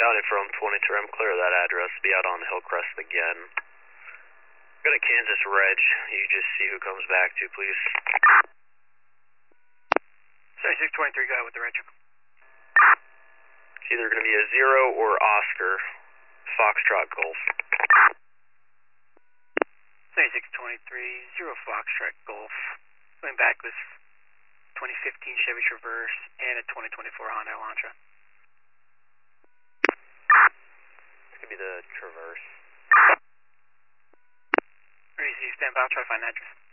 County from 20 trim, clear that address. Be out on Hillcrest again. Go to Kansas Reg. You just see who comes back to, please. 7623, go with the reg. It's either going to be a 0 or Oscar. Foxtrot Golf. 7623, 0 Foxtrot Golf. Going back with 2015 Chevy Traverse and a 2024 Honda Elantra. This could be the Traverse. Ready to stand by, I'll try to find an address.